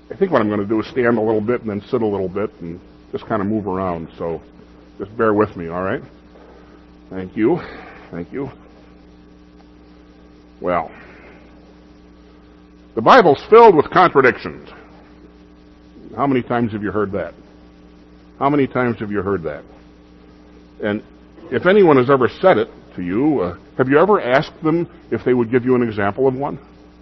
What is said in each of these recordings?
I think what I'm going to do is stand a little bit and then sit a little bit and just kind of move around. So just bear with me, all right? Thank you. Thank you. Well, the Bible's filled with contradictions. How many times have you heard that? How many times have you heard that? And if anyone has ever said it to you, have you ever asked them if they would give you an example of one?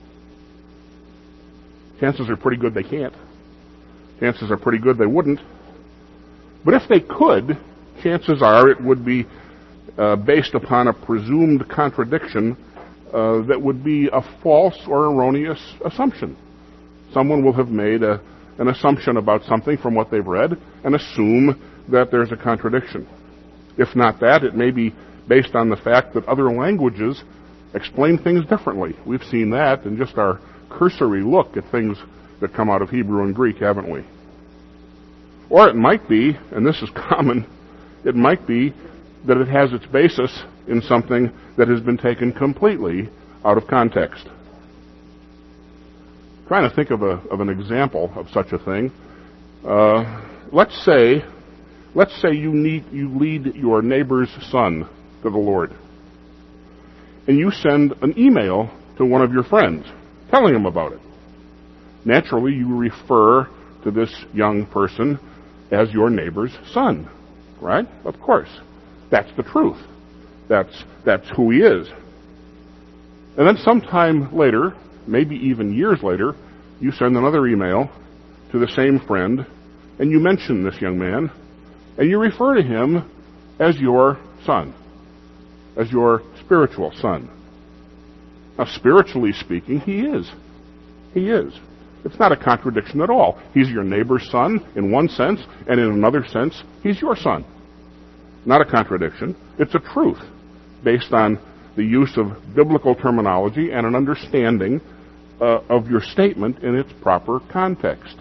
Chances are pretty good they can't. Chances are pretty good they wouldn't. But if they could, chances are it would be based upon a presumed contradiction that would be a false or erroneous assumption. Someone will have made an assumption about something from what they've read and assume that there's a contradiction. If not that, it may be based on the fact that other languages explain things differently. We've seen that in just our cursory look at things that come out of Hebrew and Greek, haven't we? Or it might be, and this is common, it might be that it has its basis in something that has been taken completely out of context. Trying to think of an example of such a thing. Let's say you lead your neighbor's son to the Lord, and you send an email to one of your friends telling him about it. Naturally, you refer to this young person as your neighbor's son, right? Of course. That's the truth. That's who he is. And then sometime later, maybe even years later, you send another email to the same friend, and you mention this young man, and you refer to him as your son, as your spiritual son. Now, spiritually speaking, he is. He is. It's not a contradiction at all. He's your neighbor's son in one sense, and in another sense, he's your son. Not a contradiction. It's a truth based on the use of biblical terminology and an understanding of your statement in its proper context.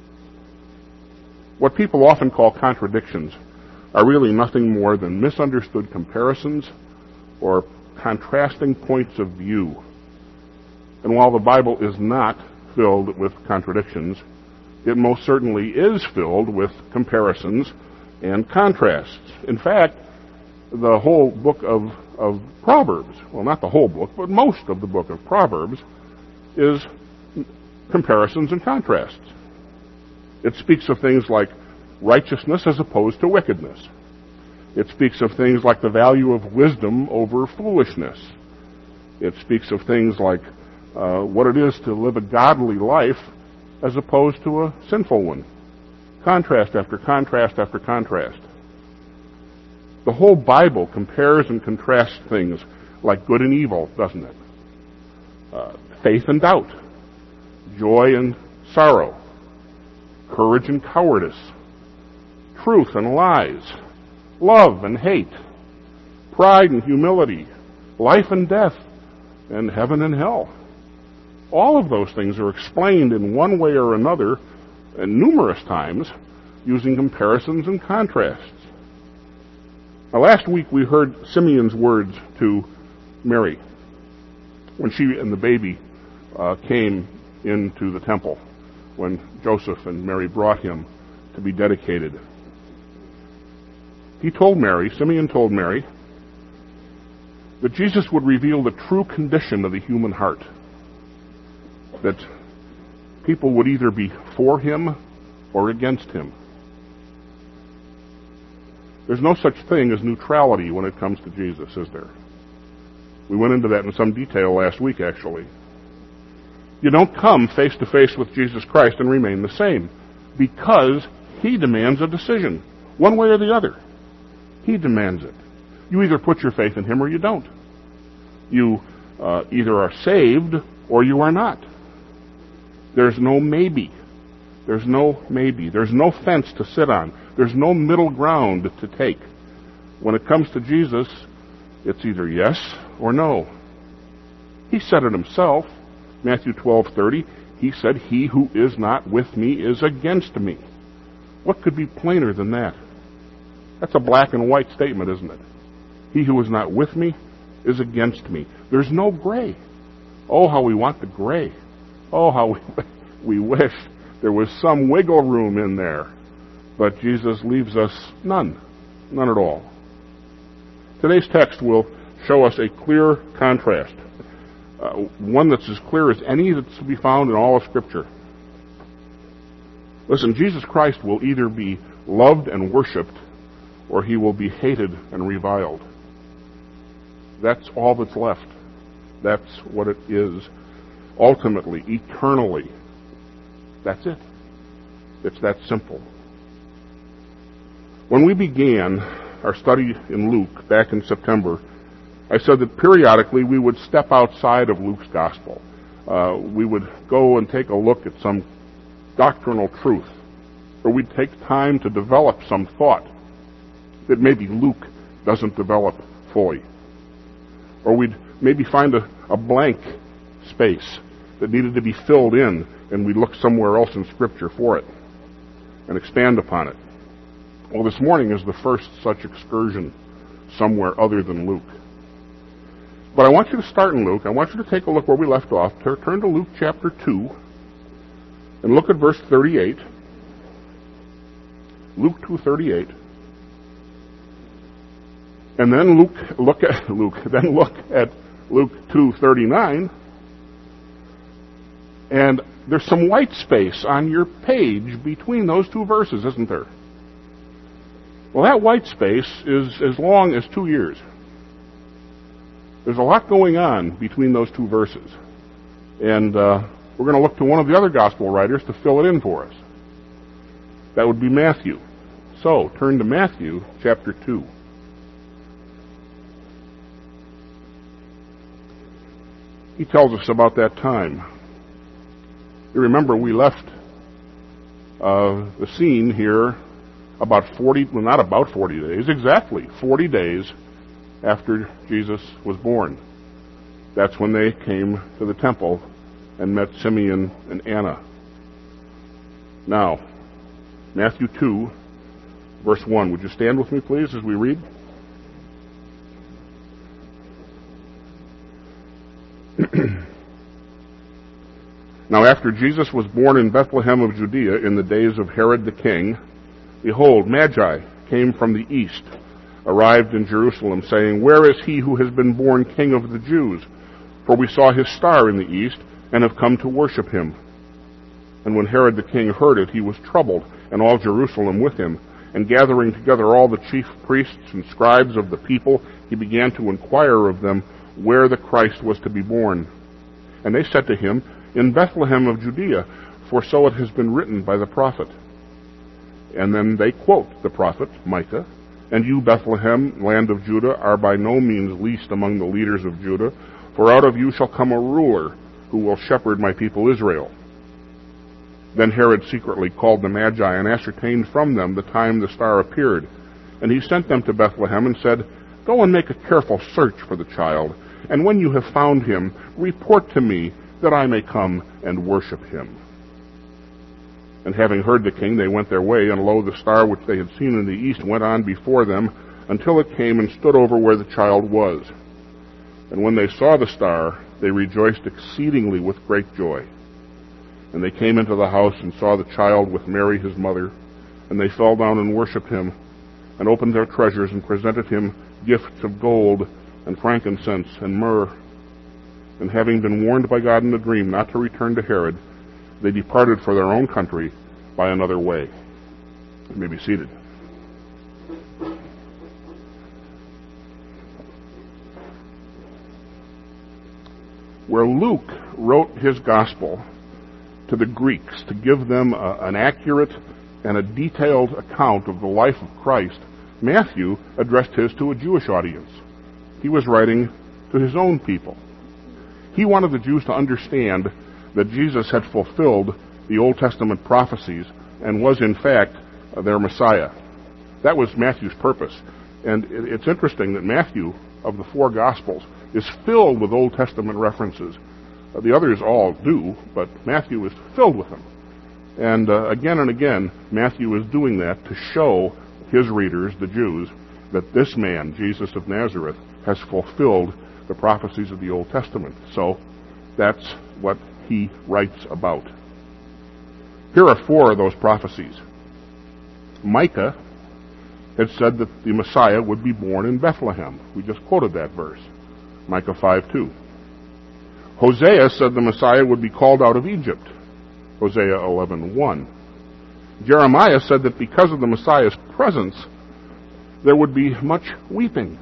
What people often call contradictions are really nothing more than misunderstood comparisons or contrasting points of view. And while the Bible is not filled with contradictions, it most certainly is filled with comparisons and contrasts. In fact, the whole book of Proverbs, well, not the whole book, but most of the book of Proverbs is comparisons and contrasts. It speaks of things like righteousness as opposed to wickedness. It speaks of things like the value of wisdom over foolishness. It speaks of things like what it is to live a godly life as opposed to a sinful one. Contrast after contrast after contrast. The whole Bible compares and contrasts things like good and evil, doesn't it? Faith and doubt, joy and sorrow, courage and cowardice, truth and lies, love and hate, pride and humility, life and death, and heaven and hell. All of those things are explained in one way or another, and numerous times, using comparisons and contrasts. Now, last week we heard Simeon's words to Mary when she and the baby came into the temple, when Joseph and Mary brought him to be dedicated. Simeon told Mary, that Jesus would reveal the true condition of the human heart, that people would either be for him or against him. There's no such thing as neutrality when it comes to Jesus, is there? We went into that in some detail last week, actually. You don't come face to face with Jesus Christ and remain the same, because he demands a decision, one way or the other. He demands it. You either put your faith in him or you don't. You either are saved or you are not. There's no maybe. There's no maybe. There's no fence to sit on. There's no middle ground to take. When it comes to Jesus, it's either yes or no. He said it himself. Matthew 12:30. He said, "He who is not with me is against me." What could be plainer than that? That's a black and white statement, isn't it? He who is not with me is against me. There's no gray. Oh, how we want the gray. Oh, how we wish there was some wiggle room in there. But Jesus leaves us none at all. Today's text will show us a clear contrast, one that's as clear as any that's to be found in all of Scripture. Listen, Jesus Christ will either be loved and worshipped, or he will be hated and reviled. That's all that's left. That's what it is, ultimately, eternally. That's it. It's that simple. When we began our study in Luke back in September, I said that periodically we would step outside of Luke's gospel. We would go and take a look at some doctrinal truth, or we'd take time to develop some thought that maybe Luke doesn't develop fully. Or we'd maybe find a blank space that needed to be filled in, and we'd look somewhere else in Scripture for it and expand upon it. Well, this morning is the first such excursion somewhere other than Luke. But I want you to start in Luke. I want you to take a look where we left off. Turn to Luke chapter 2 and look at verse 38. Luke 2:38. And then look at Luke 2:39. And there's some white space on your page between those two verses, isn't there? Well, that white space is as long as 2 years. There's a lot going on between those two verses. And we're going to look to one of the other gospel writers to fill it in for us. That would be Matthew. So, turn to Matthew chapter 2. He tells us about that time. You remember we left the scene here about 40 days, exactly 40 days after Jesus was born. That's when they came to the temple and met Simeon and Anna. Now, Matthew 2, verse 1. Would you stand with me, please, as we read? Now, after Jesus was born in Bethlehem of Judea in the days of Herod the king, behold, Magi came from the east, arrived in Jerusalem, saying, Where is he who has been born King of the Jews? For we saw his star in the east, and have come to worship him. And when Herod the king heard it, he was troubled, and all Jerusalem with him. And gathering together all the chief priests and scribes of the people, he began to inquire of them where the Christ was to be born. And they said to him, In Bethlehem of Judea, for so it has been written by the prophet. And then they quote the prophet, Micah, And you, Bethlehem, land of Judah, are by no means least among the leaders of Judah, for out of you shall come a ruler who will shepherd my people Israel. Then Herod secretly called the Magi and ascertained from them the time the star appeared. And he sent them to Bethlehem and said, Go and make a careful search for the child, and when you have found him, report to me, that I may come and worship him. And having heard the king, they went their way, and lo, the star which they had seen in the east went on before them, until it came and stood over where the child was. And when they saw the star, they rejoiced exceedingly with great joy. And they came into the house and saw the child with Mary his mother, and they fell down and worshipped him, and opened their treasures, and presented him gifts of gold, and frankincense, and myrrh. And having been warned by God in a dream not to return to Herod, they departed for their own country by another way. You may be seated. Where Luke wrote his gospel to the Greeks to give them an accurate and a detailed account of the life of Christ, Matthew addressed his to a Jewish audience. He was writing to his own people. He wanted the Jews to understand that Jesus had fulfilled the Old Testament prophecies and was in fact their Messiah. That was Matthew's purpose. And it's interesting that Matthew, of the four Gospels, is filled with Old Testament references. The others all do, but Matthew is filled with them. And again, Matthew is doing that to show his readers, the Jews, that this man, Jesus of Nazareth, has fulfilled the prophecies of the Old Testament. So that's what he writes about. Here are four of those prophecies. Micah had said that the Messiah would be born in Bethlehem. We just quoted that verse, Micah 5:2. Hosea said the Messiah would be called out of Egypt, Hosea 11:1. Jeremiah said that because of the Messiah's presence, there would be much weeping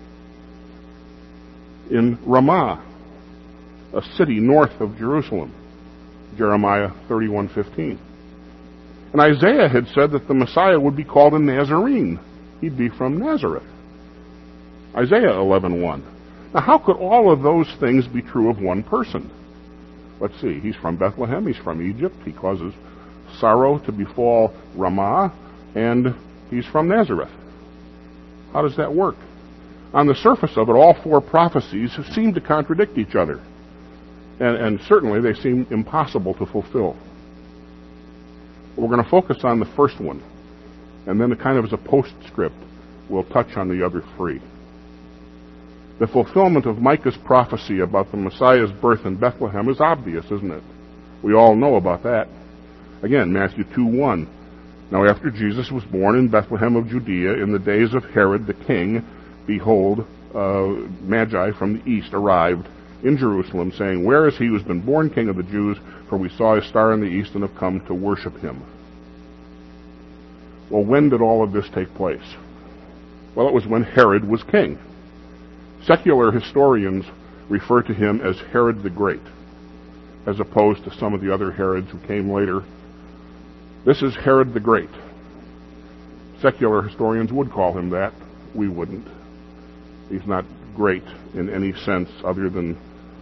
in Ramah, a city north of Jerusalem, Jeremiah 31:15. And Isaiah had said that the Messiah would be called a Nazarene. He'd be from Nazareth, Isaiah 11:1. Now, how could all of those things be true of one person? Let's see. He's from Bethlehem. He's from Egypt. He causes sorrow to befall Ramah, and he's from Nazareth. How does that work? On the surface of it, all four prophecies seem to contradict each other, and certainly they seem impossible to fulfill. We're going to focus on the first one, and then kind of as a postscript, we'll touch on the other three. The fulfillment of Micah's prophecy about the Messiah's birth in Bethlehem is obvious, isn't it? We all know about that. Again, Matthew 2:1. Now after Jesus was born in Bethlehem of Judea in the days of Herod the king, behold, Magi from the east arrived in Jerusalem, saying, Where is he who has been born King of the Jews? For we saw his star in the east and have come to worship him. Well, when did all of this take place? Well, it was when Herod was king. Secular historians refer to him as Herod the Great, as opposed to some of the other Herods who came later. This is Herod the Great. Secular historians would call him that. We wouldn't. He's not great in any sense other than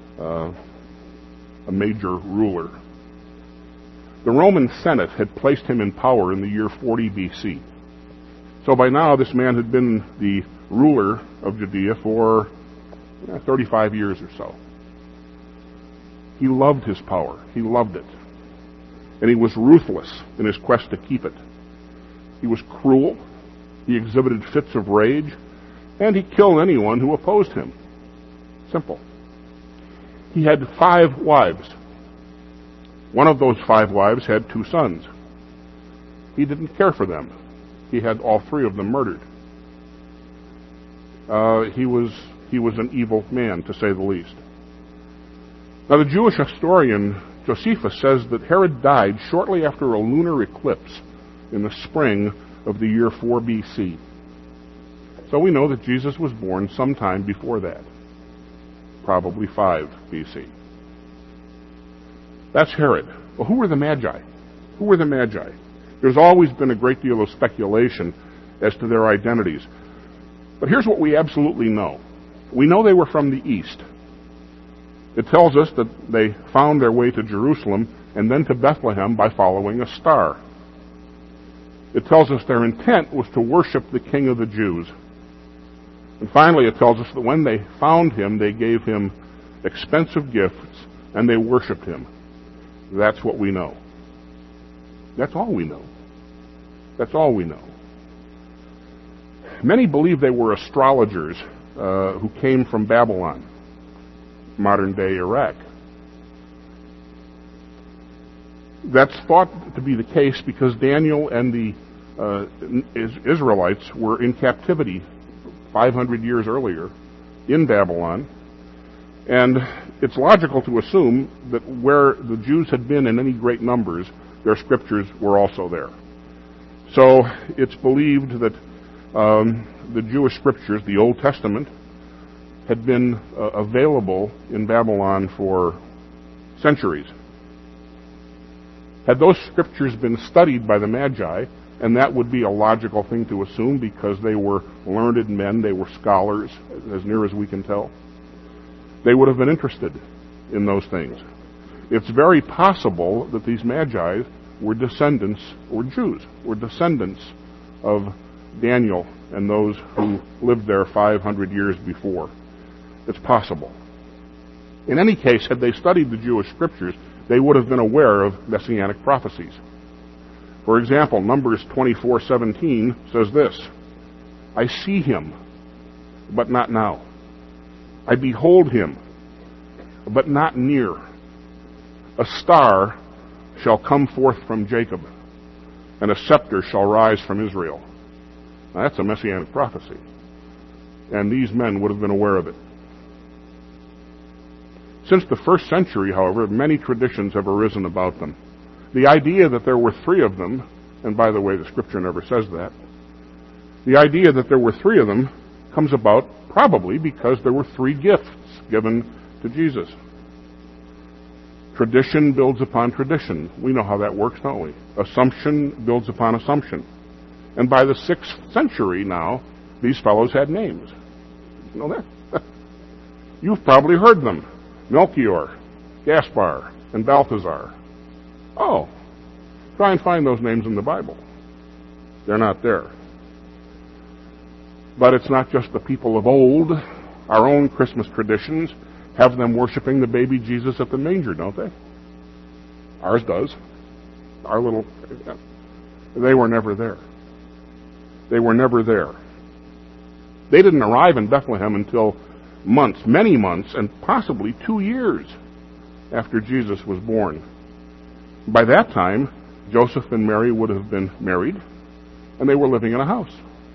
a major ruler. The Roman Senate had placed him in power in the year 40 BC. So by now this man had been the ruler of Judea for 35 years or so. He loved his power. He loved it. And he was ruthless in his quest to keep it. He was cruel. He exhibited fits of rage. And he killed anyone who opposed him. Simple. He had 5 wives. One of those 5 wives had 2 sons. He didn't care for them. He had all 3 of them murdered. He was an evil man, to say the least. Now, the Jewish historian Josephus says that Herod died shortly after a lunar eclipse in the spring of the year 4 BC. So we know that Jesus was born sometime before that, probably 5 BC. That's Herod. Well, who were the Magi? Who were the Magi? There's always been a great deal of speculation as to their identities. But here's what we absolutely know. We know they were from the east. It tells us that they found their way to Jerusalem and then to Bethlehem by following a star. It tells us their intent was to worship the King of the Jews. And finally, it tells us that when they found him, they gave him expensive gifts and they worshiped him. That's what we know. That's all we know. That's all we know. Many believe they were astrologers who came from Babylon, modern-day Iraq. That's thought to be the case because Daniel and the Israelites were in captivity 500 years earlier in Babylon, and it's logical to assume that where the Jews had been in any great numbers, their scriptures were also there. So it's believed that the Jewish scriptures, the Old Testament, had been available in Babylon for centuries. Had those scriptures been studied by the Magi, and that would be a logical thing to assume because they were learned men, they were scholars, as near as we can tell, they would have been interested in those things. It's very possible that these Magi were descendants, or Jews, were descendants of Daniel and those who lived there 500 years before. It's possible. In any case, had they studied the Jewish scriptures, they would have been aware of messianic prophecies. For example, Numbers 24:17 says this, I see him, but not now. I behold him, but not near. A star shall come forth from Jacob, and a scepter shall rise from Israel. Now, that's a messianic prophecy. And these men would have been aware of it. Since the first century, however, many traditions have arisen about them. The idea that there were three of them, and by the way, the Scripture never says that, the idea that there were three of them comes about probably because there were three gifts given to Jesus. Tradition builds upon tradition. We know how that works, don't we? Assumption builds upon assumption. And by the 6th century now, these fellows had names. You know that? You've probably heard them. Melchior, Gaspar, and Balthazar. Oh, try and find those names in the Bible. They're not there. But it's not just the people of old. Our own Christmas traditions have them worshiping the baby Jesus at the manger, don't they? Ours does. Our little... They were never there. They were never there. They didn't arrive in Bethlehem until months, many months, and possibly 2 years after Jesus was born. By that time, Joseph and Mary would have been married, and they were living in a house.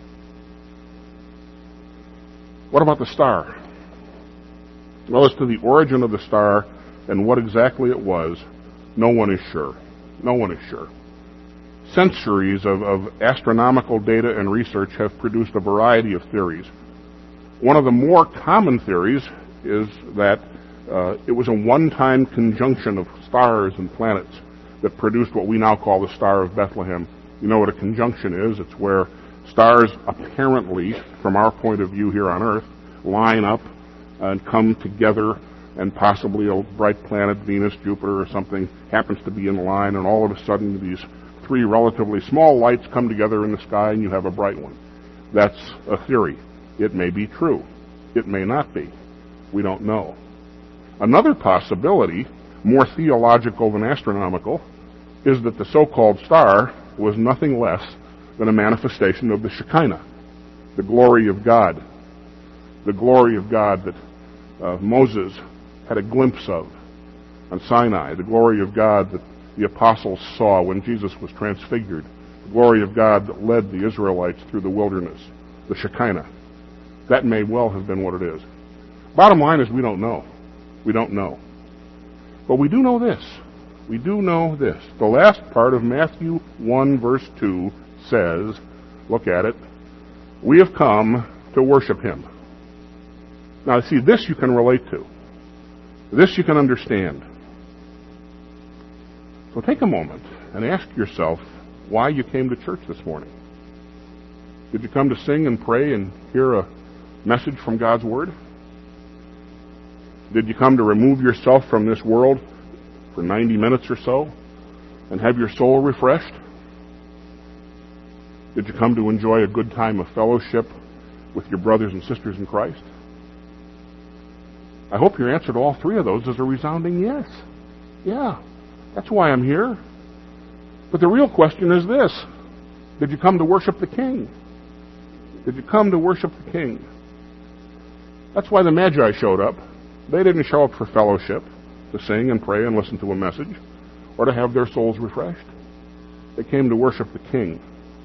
What about the star? Well, as to the origin of the star and what exactly it was, no one is sure. No one is sure. Centuries of astronomical data and research have produced a variety of theories. One of the more common theories is that it was a one-time conjunction of stars and planets that produced what we now call the Star of Bethlehem. You know what a conjunction is? It's where stars apparently, from our point of view here on Earth, line up and come together, and possibly a bright planet, Venus, Jupiter, or something, happens to be in line, and all of a sudden these three relatively small lights come together in the sky and you have a bright one. That's a theory. It may be true. It may not be. We don't know. Another possibility, more theological than astronomical, is that the so-called star was nothing less than a manifestation of the Shekinah, the glory of God. The glory of God that Moses had a glimpse of on Sinai, the glory of God that the apostles saw when Jesus was transfigured, the glory of God that led the Israelites through the wilderness, the Shekinah. That may well have been what it is. Bottom line is we don't know. We don't know. But we do know this. We do know this. The last part of Matthew 1 verse 2 says, look at it, we have come to worship him. Now, see, this you can relate to. This you can understand. So take a moment and ask yourself why you came to church this morning. Did you come to sing and pray and hear a message from God's Word? Did you come to remove yourself from this world for 90 minutes or so and have your soul refreshed? Did you come to enjoy a good time of fellowship with your brothers and sisters in Christ? I hope your answer to all three of those is a resounding yes. Yeah, that's why I'm here. But the real question is this. Did you come to worship the King? Did you come to worship the King? That's why the Magi showed up. They didn't show up for fellowship, to sing and pray and listen to a message, or to have their souls refreshed. They came to worship the King.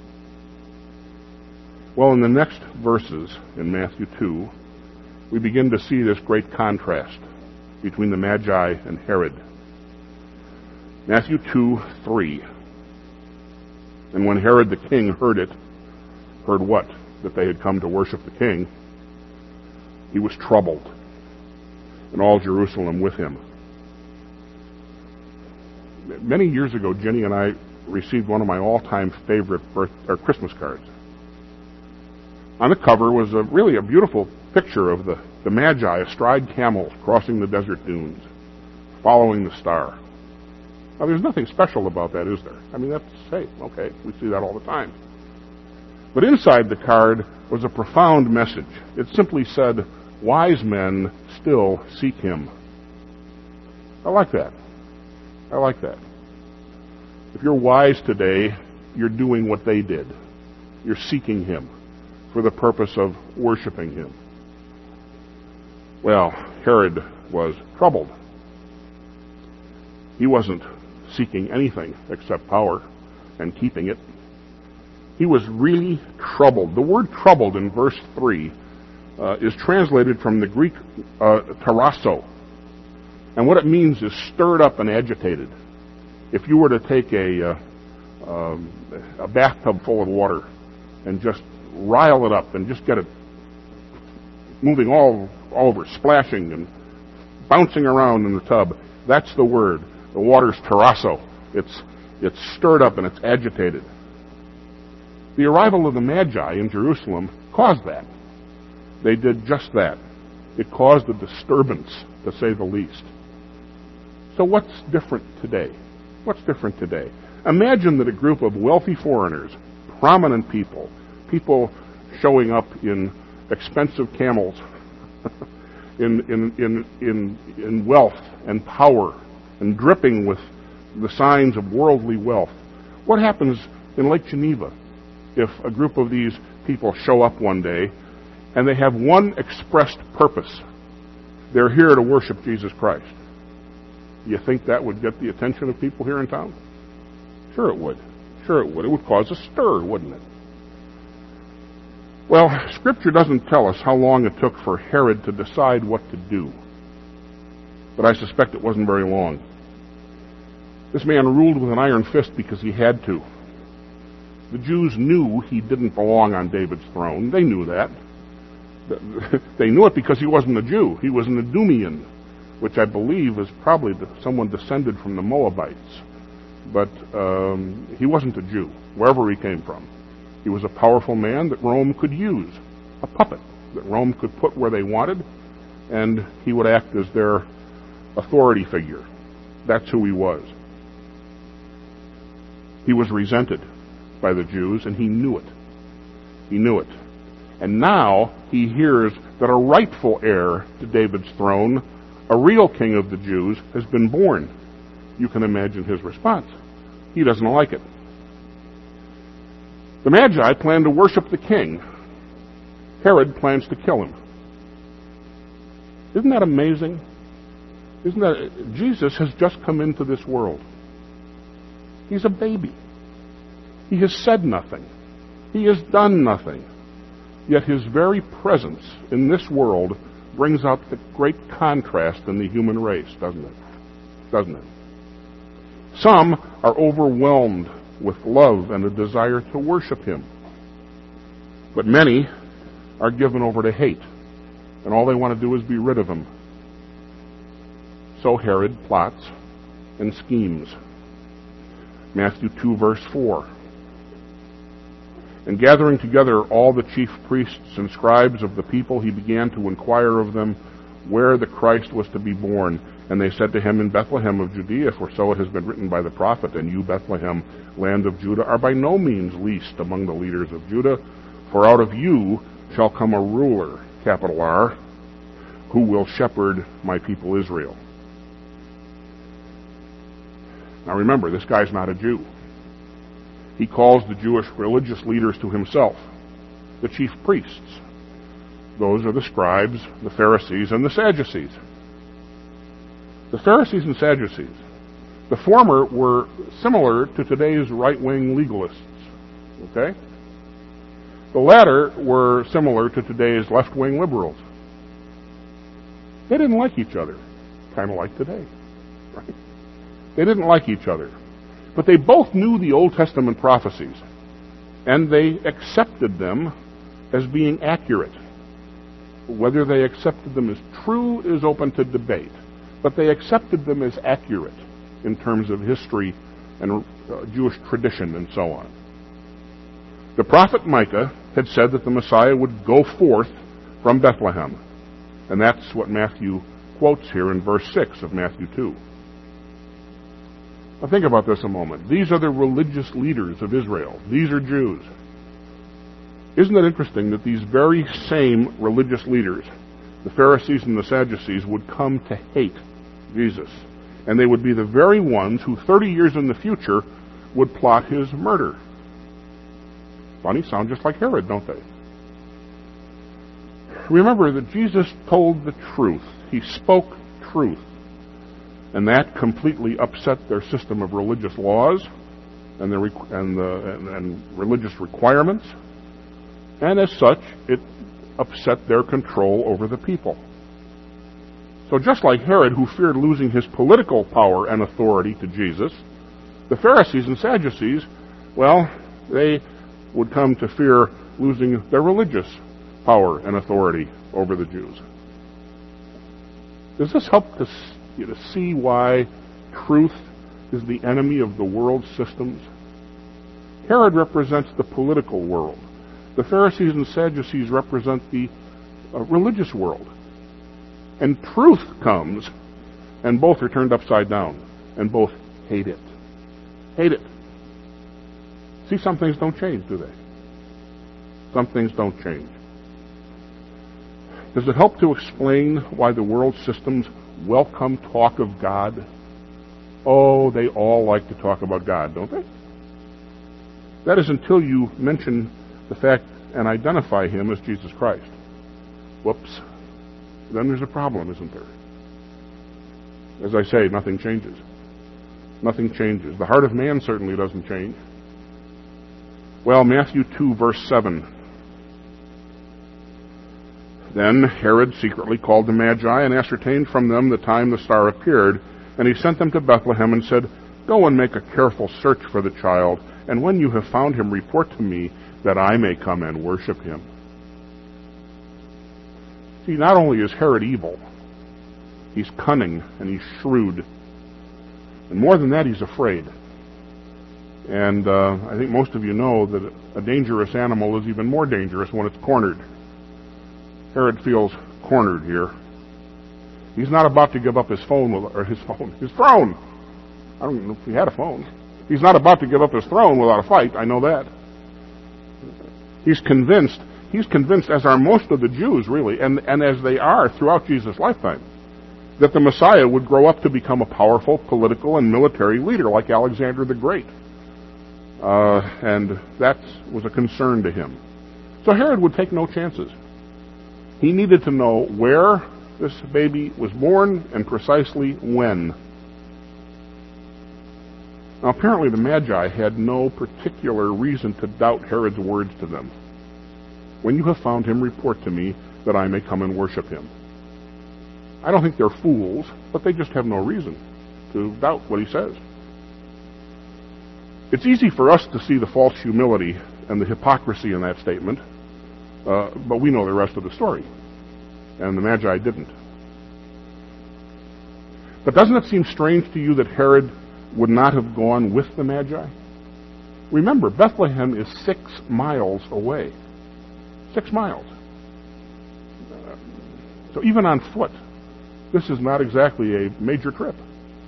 Well, in the next verses in Matthew 2, we begin to see this great contrast between the Magi and Herod. Matthew 2:3. And when Herod the king heard it, heard what? That they had come to worship the king, he was troubled, and all Jerusalem with him. Many years ago, Jenny and I received one of my all-time favorite Christmas cards. On the cover was really a beautiful picture of the Magi astride camels crossing the desert dunes, following the star. Now, there's nothing special about that, is there? I mean, that's, hey, okay, we see that all the time. But inside the card was a profound message. It simply said, wise men still seek him. I like that. I like that. If you're wise today, you're doing what they did. You're seeking him for the purpose of worshiping him. Well, Herod was troubled. He wasn't seeking anything except power and keeping it. He was really troubled. The word troubled in verse 3 is translated from the Greek tarasso. And what it means is stirred up and agitated. If you were to take a bathtub full of water and just rile it up and just get it moving all over, splashing and bouncing around in the tub, that's the word. The water's tarasso. It's stirred up and it's agitated. The arrival of the Magi in Jerusalem caused that. They did just that. It caused a disturbance, to say the least. So what's different today? What's different today? Imagine that a group of wealthy foreigners, prominent people showing up in expensive camels, in wealth and power, and dripping with the signs of worldly wealth. What happens in Lake Geneva if a group of these people show up one day and they have one expressed purpose? They're here to worship Jesus Christ. You think that would get the attention of people here in town? Sure it would. Sure it would. It would cause a stir, wouldn't it? Well, Scripture doesn't tell us how long it took for Herod to decide what to do. But I suspect it wasn't very long. This man ruled with an iron fist because he had to. The Jews knew he didn't belong on David's throne. They knew that. They knew it because he wasn't a Jew. He was an Edomian, which I believe is probably someone descended from the Moabites. But he wasn't a Jew, wherever he came from. He was a powerful man that Rome could use, a puppet that Rome could put where they wanted, and he would act as their authority figure. That's who he was. He was resented by the Jews, and he knew it. He knew it. And now he hears that a rightful heir to David's throne, a real king of the Jews, has been born. You can imagine his response. He doesn't like it. The Magi plan to worship the king. Herod plans to kill him. Isn't that amazing? Jesus has just come into this world. He's a baby. He has said nothing. He has done nothing. Yet his very presence in this world brings out the great contrast in the human race, doesn't it? Doesn't it? Some are overwhelmed with love and a desire to worship him. But many are given over to hate, and all they want to do is be rid of him. So Herod plots and schemes. Matthew 2, verse 4. And gathering together all the chief priests and scribes of the people, he began to inquire of them where the Christ was to be born. And they said to him, in Bethlehem of Judea, for so it has been written by the prophet, and you, Bethlehem, land of Judah, are by no means least among the leaders of Judah, for out of you shall come a ruler, capital R, who will shepherd my people Israel. Now remember, this guy's not a Jew. He calls the Jewish religious leaders to himself, the chief priests. Those are the scribes, the Pharisees, and the Sadducees. The Pharisees and Sadducees. The former were similar to today's right-wing legalists. Okay? The latter were similar to today's left-wing liberals. They didn't like each other, kind of like today. Right? They didn't like each other. But they both knew the Old Testament prophecies, and they accepted them as being accurate. Whether they accepted them as true is open to debate, but they accepted them as accurate in terms of history and Jewish tradition and so on. The prophet Micah had said that the Messiah would go forth from Bethlehem, and that's what Matthew quotes here in verse 6 of Matthew 2. Now think about this a moment. These are the religious leaders of Israel. These are Jews. Isn't it interesting that these very same religious leaders, the Pharisees and the Sadducees, would come to hate Jesus? And they would be the very ones who 30 years in the future would plot his murder. Funny, sound just like Herod, don't they? Remember that Jesus told the truth. He spoke truth. And that completely upset their system of religious laws and religious requirements. And as such, it upset their control over the people. So just like Herod, who feared losing his political power and authority to Jesus, the Pharisees and Sadducees, well, they would come to fear losing their religious power and authority over the Jews. Does this help you to see why truth is the enemy of the world's systems? Herod represents the political world. The Pharisees and Sadducees represent the religious world. And truth comes, and both are turned upside down, and both hate it. Hate it. See, some things don't change, do they? Some things don't change. Does it help to explain why the world systems welcome talk of God? Oh, they all like to talk about God, don't they? That is until you mention the fact and identify Him as Jesus Christ. Whoops. Then there's a problem, isn't there? As I say, nothing changes. Nothing changes. The heart of man certainly doesn't change. Well, Matthew 2, verse 7. Then Herod secretly called the Magi and ascertained from them the time the star appeared, and he sent them to Bethlehem and said, "Go and make a careful search for the child, and when you have found him, report to me, that I may come and worship him." See, not only is Herod evil, he's cunning and he's shrewd. And more than that, he's afraid. And I think most of you know that a dangerous animal is even more dangerous when it's cornered. Herod feels cornered here. He's not about to give up his throne. I don't know if he had a phone. He's not about to give up his throne without a fight. I know that. He's convinced, as are most of the Jews, really, and as they are throughout Jesus' lifetime, that the Messiah would grow up to become a powerful political and military leader like Alexander the Great. And that was a concern to him. So Herod would take no chances. He needed to know where this baby was born and precisely when. Now, apparently the Magi had no particular reason to doubt Herod's words to them. "When you have found him, report to me, that I may come and worship him." I don't think they're fools, but they just have no reason to doubt what he says. It's easy for us to see the false humility and the hypocrisy in that statement, but we know the rest of the story, and the Magi didn't. But doesn't it seem strange to you that Herod would not have gone with the Magi? Remember, Bethlehem is 6 miles away. 6 miles. So even on foot, this is not exactly a major trip.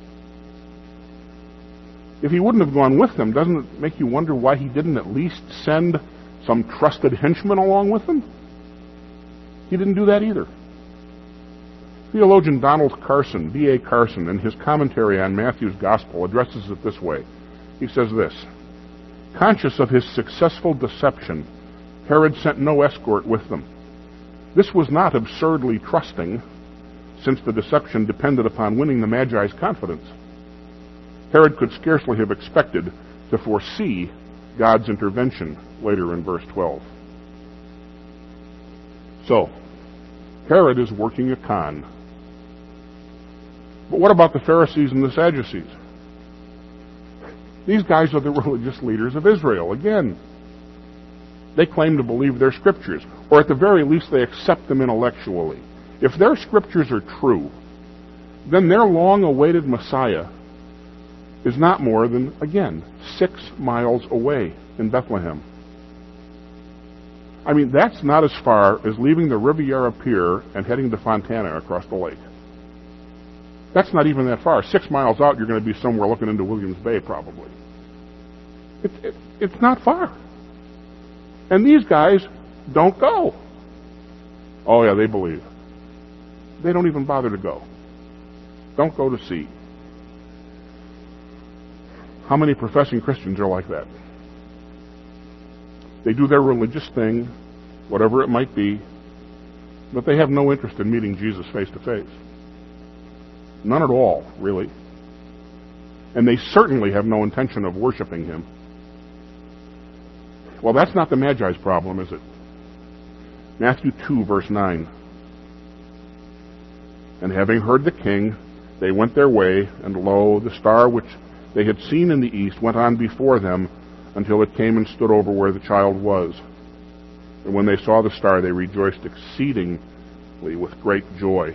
If he wouldn't have gone with them, doesn't it make you wonder why he didn't at least send some trusted henchmen along with him? He didn't do that either. Theologian Donald Carson, D.A. Carson, in his commentary on Matthew's Gospel, addresses it this way. He says this: "Conscious of his successful deception, Herod sent no escort with them. This was not absurdly trusting, since the deception depended upon winning the Magi's confidence. Herod could scarcely have expected to foresee God's intervention later in verse 12. So, Herod is working a con. But what about the Pharisees and the Sadducees? These guys are the religious leaders of Israel. Again, they claim to believe their scriptures, or at the very least they accept them intellectually. If their scriptures are true, then their long-awaited Messiah is not more than, again, 6 miles away in Bethlehem. I mean, that's not as far as leaving the Riviera Pier and heading to Fontana across the lake. That's not even that far. 6 miles out, you're going to be somewhere looking into Williams Bay, probably. It's not far. And these guys don't go. Oh, yeah, they believe. They don't even bother to go. Don't go to see. How many professing Christians are like that? They do their religious thing, whatever it might be, but they have no interest in meeting Jesus face to face. None at all, really. And they certainly have no intention of worshiping him. Well, that's not the Magi's problem, is it? Matthew 2, verse 9. And having heard the king, they went their way, and lo, the star which they had seen in the east went on before them until it came and stood over where the child was. And when they saw the star, they rejoiced exceedingly with great joy.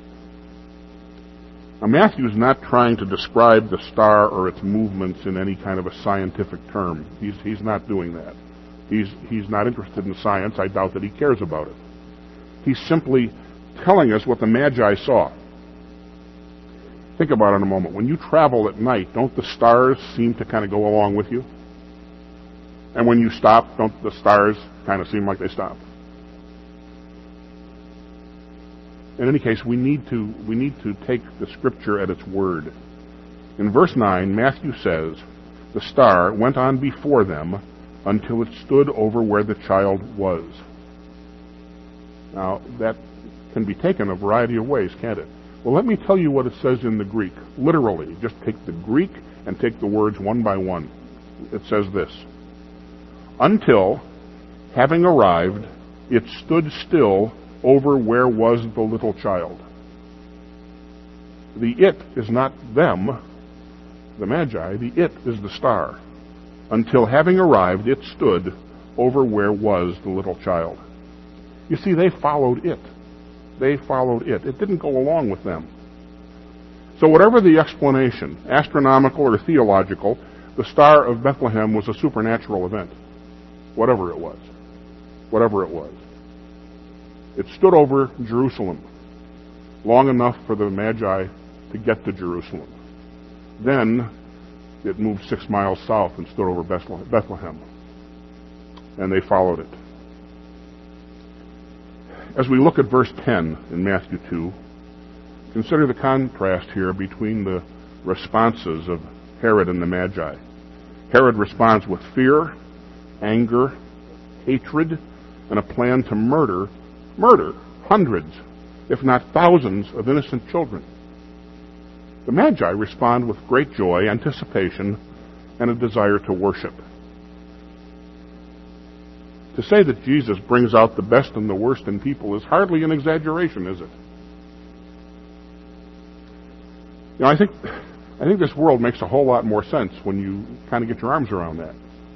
Now, Matthew is not trying to describe the star or its movements in any kind of a scientific term. He's not doing that. He's not interested in science. I doubt that he cares about it. He's simply telling us what the Magi saw. Think about it a moment. When you travel at night, don't the stars seem to kind of go along with you? And when you stop, don't the stars kind of seem like they stop? In any case, we need to take the Scripture at its word. In verse 9, Matthew says, the star went on before them until it stood over where the child was. Now, that can be taken a variety of ways, can't it? Well, let me tell you what it says in the Greek. Literally, just take the Greek and take the words one by one. It says this: until, having arrived, it stood still over where was the little child. The it is not them, the Magi. The it is the star. Until, having arrived, it stood over where was the little child. You see, they followed it. They followed it. It didn't go along with them. So whatever the explanation, astronomical or theological, the Star of Bethlehem was a supernatural event. Whatever it was. Whatever it was. It stood over Jerusalem long enough for the Magi to get to Jerusalem. Then it moved 6 miles south and stood over Bethlehem. And they followed it. As we look at verse 10 in Matthew 2, consider the contrast here between the responses of Herod and the Magi. Herod responds with fear, anger, hatred, and a plan to murder hundreds, if not thousands, of innocent children. The Magi respond with great joy, anticipation, and a desire to worship. To say that Jesus brings out the best and the worst in people is hardly an exaggeration, is it? You know, I think this world makes a whole lot more sense when you kind of get your arms around that.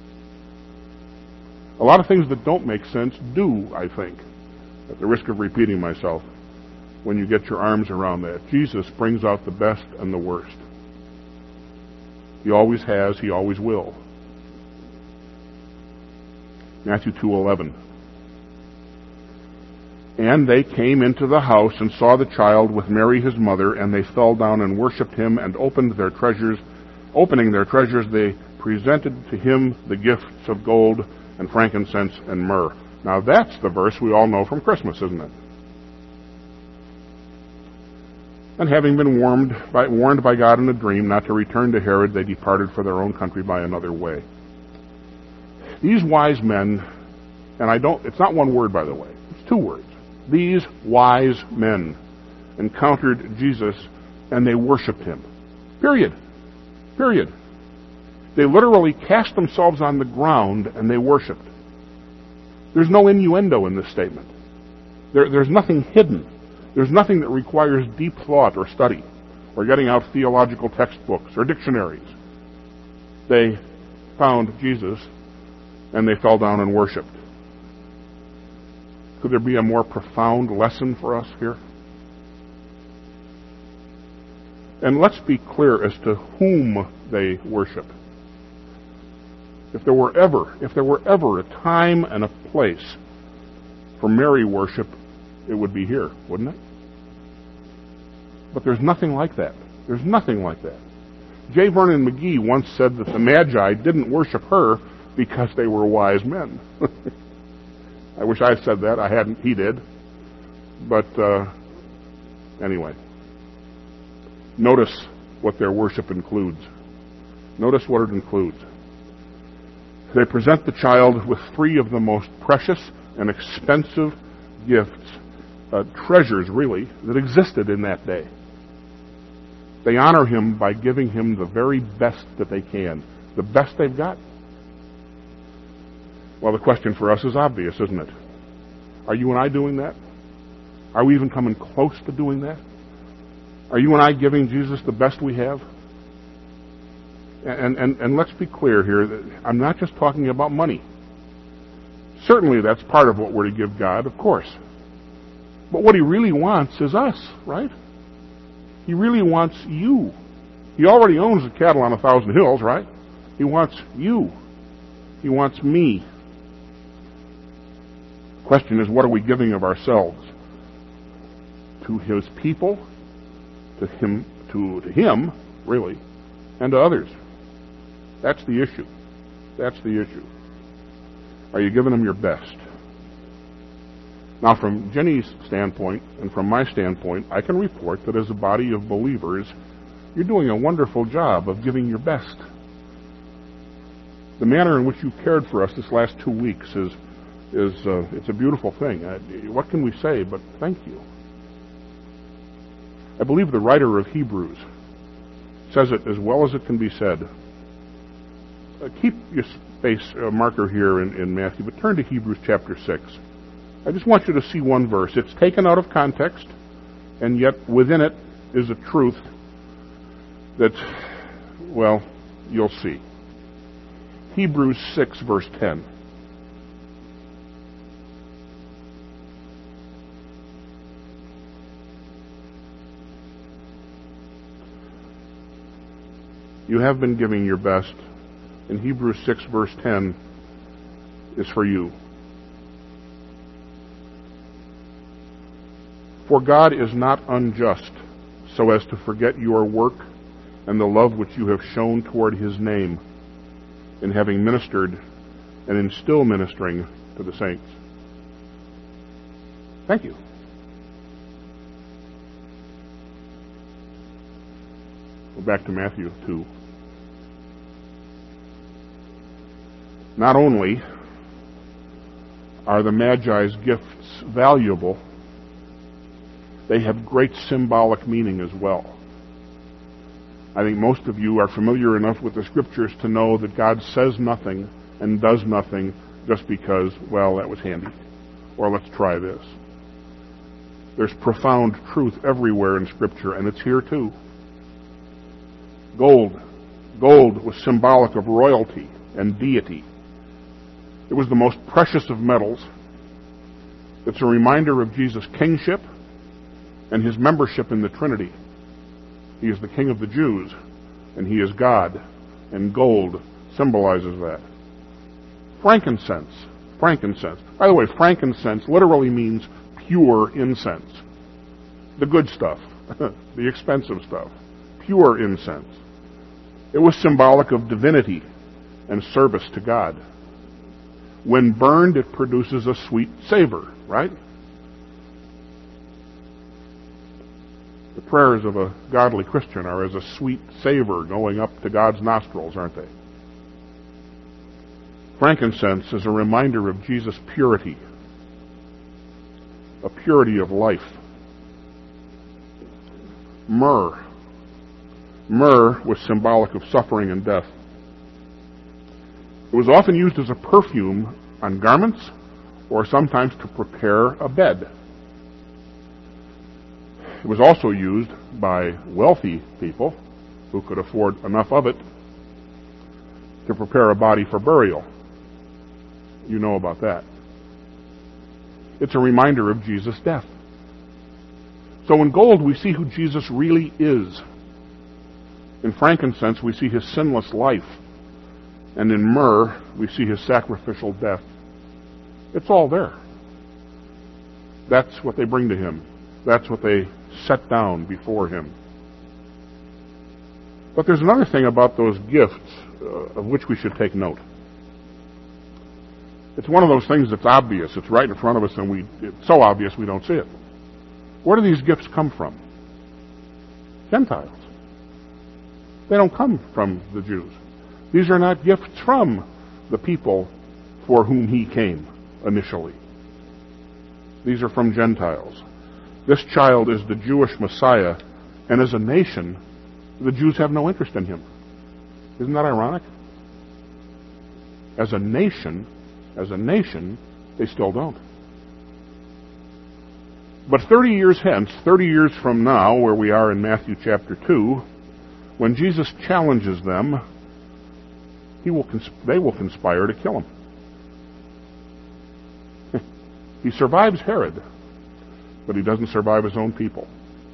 A lot of things that don't make sense do, I think, at the risk of repeating myself, when you get your arms around that. Jesus brings out the best and the worst. He always has, he always will. Matthew 2:11. And they came into the house and saw the child with Mary his mother, and they fell down and worshipped him and opening their treasures, they presented to him the gifts of gold and frankincense and myrrh. Now that's the verse we all know from Christmas, isn't it? And having been warned by God in a dream not to return to Herod, they departed for their own country by another way. These wise men, and it's not one word, by the way, it's 2 words. These wise men encountered Jesus and they worshiped him. Period. Period. They literally cast themselves on the ground and they worshiped. There's no innuendo in this statement. There's nothing hidden. There's nothing that requires deep thought or study or getting out theological textbooks or dictionaries. They found Jesus and they fell down and worshipped. Could there be a more profound lesson for us here? And let's be clear as to whom they worship. If there were ever a time and a place for Mary worship, it would be here, wouldn't it? But there's nothing like that. There's nothing like that. J. Vernon McGee once said that the Magi didn't worship her because they were wise men. I wish I said that. I hadn't. He did. But anyway. Notice what their worship includes. Notice what it includes. They present the child with 3 of the most precious and expensive gifts, treasures really, that existed in that day. They honor him by giving him the very best that they can, the best they've got. Well, the question for us is obvious, isn't it? Are you and I doing that? Are we even coming close to doing that? Are you and I giving Jesus the best we have? And let's be clear here, that I'm not just talking about money. Certainly that's part of what we're to give God, of course. But what he really wants is us, right? He really wants you. He already owns the cattle on 1,000 hills, right? He wants you. He wants me. The question is, what are we giving of ourselves? To his people, to him, really, and to others. That's the issue. That's the issue. Are you giving him your best? Now, from Jenny's standpoint and from my standpoint, I can report that as a body of believers, you're doing a wonderful job of giving your best. The manner in which you cared for us this last 2 weeks is it's a beautiful thing. What can we say but thank you? I believe the writer of Hebrews says it as well as it can be said. Keep your space marker here in Matthew, but turn to Hebrews chapter 6. I just want you to see one verse. It's taken out of context, and yet within it is a truth that, well, you'll see. Hebrews 6, verse 10. You have been giving your best. In Hebrews 6, verse 10, is for you. For God is not unjust, so as to forget your work and the love which you have shown toward his name, in having ministered and in still ministering to the saints. Thank you. Go back to Matthew 2. Not only are the Magi's gifts valuable, they have great symbolic meaning as well. I think most of you are familiar enough with the Scriptures to know that God says nothing and does nothing just because, well, that was handy, or let's try this. There's profound truth everywhere in Scripture, and it's here too. Gold was symbolic of royalty and deity. It was the most precious of metals. It's a reminder of Jesus' kingship and his membership in the Trinity. He is the King of the Jews, and he is God, and gold symbolizes that. Frankincense. By the way, frankincense literally means pure incense. The good stuff, the expensive stuff, pure incense. It was symbolic of divinity and service to God. When burned, it produces a sweet savor, right? The prayers of a godly Christian are as a sweet savor going up to God's nostrils, aren't they? Frankincense is a reminder of Jesus' purity, a purity of life. Myrrh was symbolic of suffering and death. It was often used as a perfume on garments or sometimes to prepare a bed. It was also used by wealthy people who could afford enough of it to prepare a body for burial. You know about that. It's a reminder of Jesus' death. So in gold, we see who Jesus really is. In frankincense, we see his sinless life. And in myrrh, we see his sacrificial death. It's all there. That's what they bring to him. That's what they set down before him. But there's another thing about those gifts of which we should take note. It's one of those things that's obvious. It's right in front of us, and it's so obvious we don't see it. Where do these gifts come from? Gentiles. They don't come from the Jews. These are not gifts from the people for whom he came initially. These are from Gentiles. This child is the Jewish Messiah, and as a nation, The Jews have no interest in him. Isn't that ironic? As a nation, they still don't. But 30 years hence, 30 years from now, where we are in Matthew chapter 2, when Jesus challenges them, they will conspire to kill him. He survives Herod, but he doesn't survive his own people.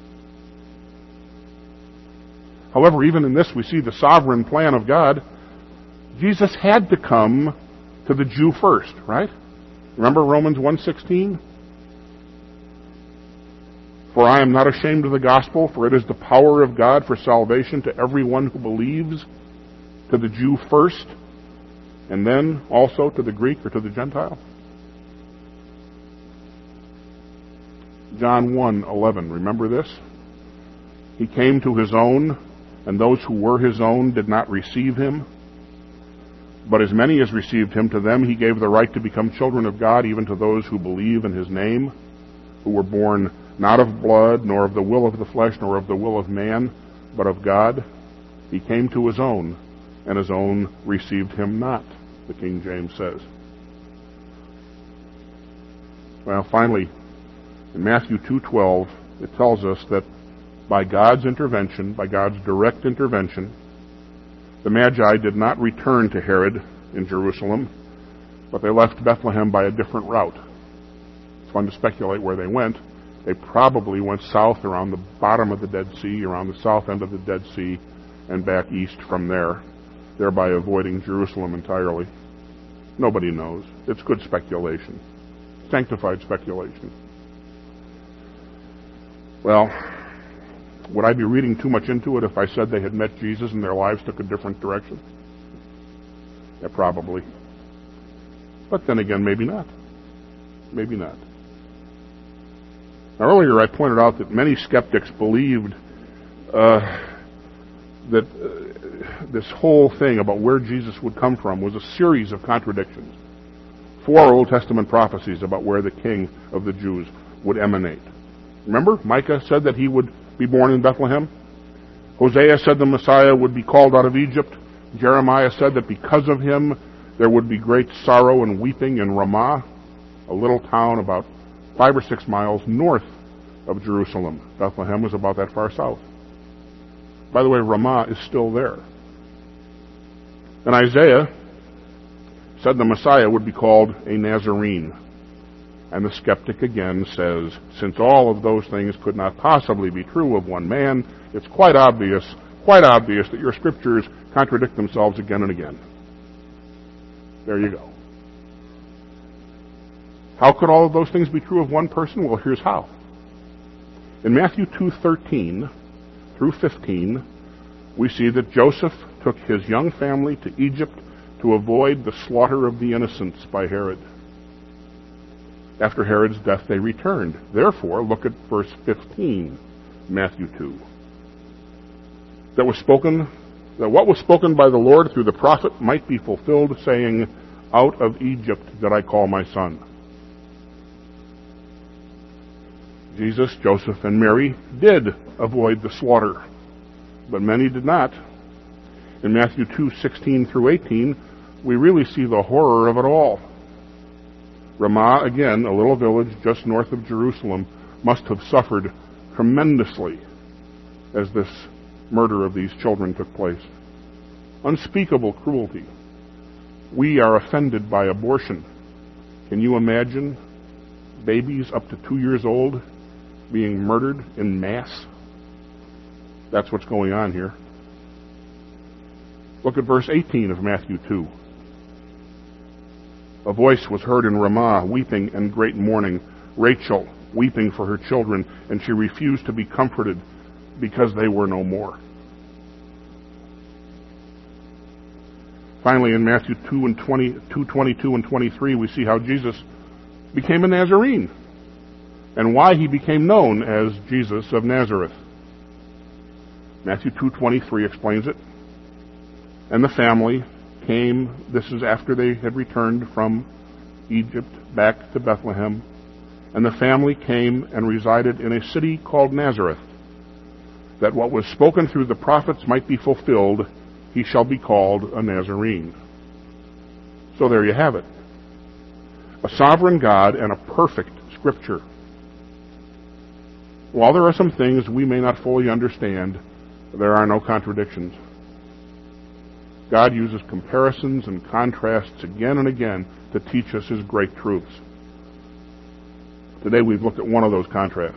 However, even in this we see the sovereign plan of God. Jesus had to come to the Jew first, right? Remember Romans 1:16? For I am not ashamed of the gospel, for it is the power of God for salvation to everyone who believes, to the Jew first, and then also to the Greek or to the Gentile. John 1:11, remember this? He came to his own, and those who were his own did not receive him. But as many as received him, to them he gave the right to become children of God, even to those who believe in his name, who were born not of blood, nor of the will of the flesh, nor of the will of man, but of God. He came to his own, and his own received him not, the King James says. Well, finally, in Matthew 2:12, it tells us that by God's intervention, by God's direct intervention, the Magi did not return to Herod in Jerusalem, but they left Bethlehem by a different route. It's fun to speculate where they went. They probably went south around the bottom of the Dead Sea, around the south end of the Dead Sea, and back east from there, thereby avoiding Jerusalem entirely. Nobody knows. It's good speculation. Sanctified speculation. Well, would I be reading too much into it if I said they had met Jesus and their lives took a different direction? Yeah, probably. But then again, maybe not. Maybe not. Now, earlier I pointed out that many skeptics believed that this whole thing about where Jesus would come from was a series of contradictions. 4 Old Testament prophecies about where the King of the Jews would emanate. Remember, Micah said that he would be born in Bethlehem. Hosea said the Messiah would be called out of Egypt. Jeremiah said that because of him there would be great sorrow and weeping in Ramah, a little town about 5 or 6 miles north of Jerusalem. Bethlehem was about that far south. By the way, Ramah is still there. And Isaiah said the Messiah would be called a Nazarene. And the skeptic again says, since all of those things could not possibly be true of one man, it's quite obvious that your scriptures contradict themselves again and again. There you go. How could all of those things be true of one person? Well, here's how. In Matthew 2:13 through 15, we see that Joseph took his young family to Egypt to avoid the slaughter of the innocents by Herod. After Herod's death, they returned. Therefore, look at verse 15, Matthew 2. That what was spoken by the Lord through the prophet might be fulfilled, saying, out of Egypt did I call my son. Jesus, Joseph, and Mary did avoid the slaughter, but many did not. In Matthew 2:16 through 18, we really see the horror of it all. Ramah, again, a little village just north of Jerusalem, must have suffered tremendously as this murder of these children took place. Unspeakable cruelty. We are offended by abortion. Can you imagine babies up to 2 years old being murdered in mass? That's what's going on here. Look at verse 18 of Matthew 2. A voice was heard in Ramah, weeping and great mourning, Rachel weeping for her children, and she refused to be comforted because they were no more. Finally, in Matthew 2:22 and 23, we see how Jesus became a Nazarene and why he became known as Jesus of Nazareth. Matthew 2:23 explains it. And the family came, this is after they had returned from Egypt back to Bethlehem, and the family came and resided in a city called Nazareth, that what was spoken through the prophets might be fulfilled, he shall be called a Nazarene. So there you have it. A sovereign God and a perfect Scripture. While there are some things we may not fully understand, there are no contradictions. God uses comparisons and contrasts again and again to teach us his great truths. Today we've looked at one of those contrasts.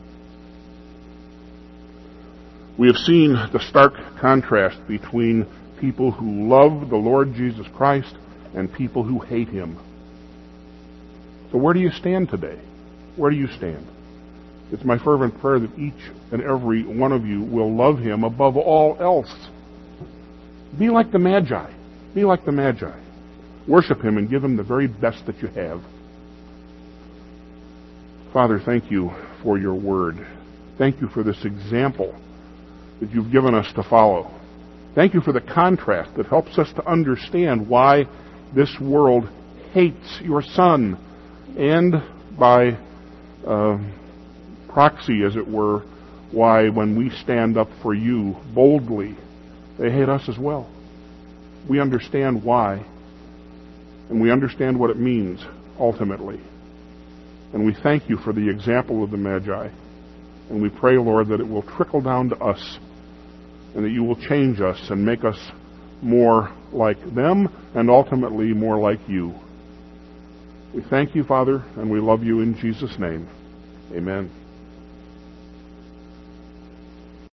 We have seen the stark contrast between people who love the Lord Jesus Christ and people who hate him. So where do you stand today? Where do you stand? It's my fervent prayer that each and every one of you will love him above all else. Be like the Magi. Be like the Magi. Worship him and give him the very best that you have. Father, thank you for your word. Thank you for this example that you've given us to follow. Thank you for the contrast that helps us to understand why this world hates your Son, and by proxy, as it were, why when we stand up for you boldly, they hate us as well. We understand why, and we understand what it means ultimately. And we thank you for the example of the Magi. And we pray, Lord, that it will trickle down to us, and that you will change us and make us more like them, and ultimately more like you. We thank you, Father, and we love you in Jesus' name. Amen.